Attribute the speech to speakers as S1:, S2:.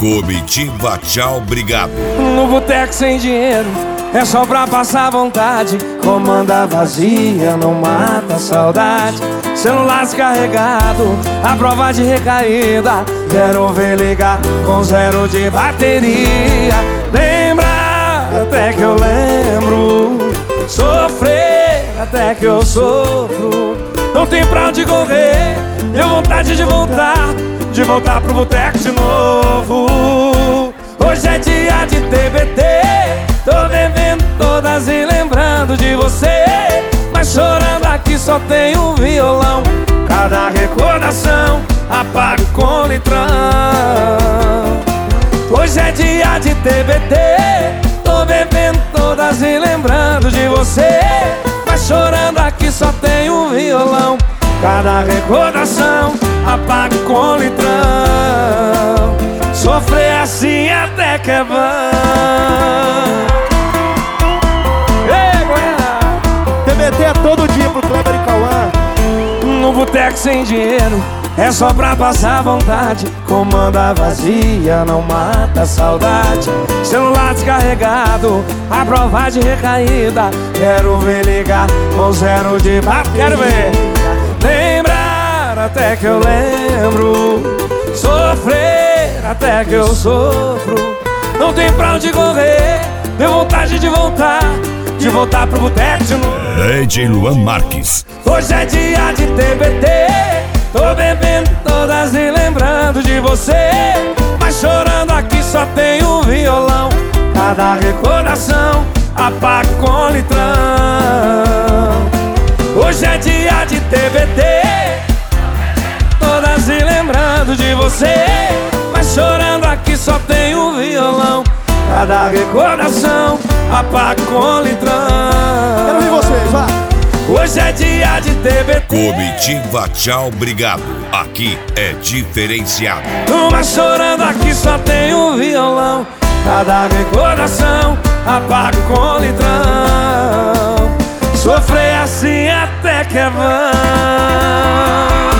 S1: Comitiva Tchau Obrigado.
S2: No boteco sem dinheiro, é só pra passar vontade. Comanda vazia, não mata a saudade. Celular descarregado, a prova de recaída. Quero ver ligar com 0 de bateria. Lembrar até que eu lembro, sofrer até que eu sofro. Não tem pra onde correr, deu vontade de voltar pro boteco de novo. Hoje é dia de TBT, tô bebendo todas e lembrando de você. Mas chorando aqui só tem um violão. Cada recordação apago com litrão. Hoje é dia de TBT, tô bebendo todas e lembrando de você. Mas chorando aqui só tem um violão. Cada recordação apago com litrão. Sofrer assim até que é bom. Ei, Goiânia!
S3: TBT é todo dia pro Kleber e Cauã.
S2: No boteco sem dinheiro, é só pra passar vontade. Comanda vazia, não mata a saudade. Celular descarregado, a prova de recaída. Quero ver ligar com 0 de bateria. Quero ver lembrar até que eu lembro, sofrer até que eu sofro. Não tem pra onde correr, deu vontade de voltar pro boteco de novo.
S1: DJ Luan Marques.
S2: Hoje é dia de TBT, tô bebendo todas e lembrando de você. Mas chorando aqui só tem um violão. Cada recordação apago com litrão. Hoje é dia de TBT, todas e lembrando de você. Mas chorando aqui só tem um violão. Cada recordação apago com litrão.
S3: Quero ouvir vocês, vai!
S2: Hoje é dia de TBT.
S1: Comitiva Tchau Obrigado. Aqui é diferenciado.
S2: Mas chorando aqui só tem um violão. Cada recordação apago com litrão. Sofrer assim até que é bom.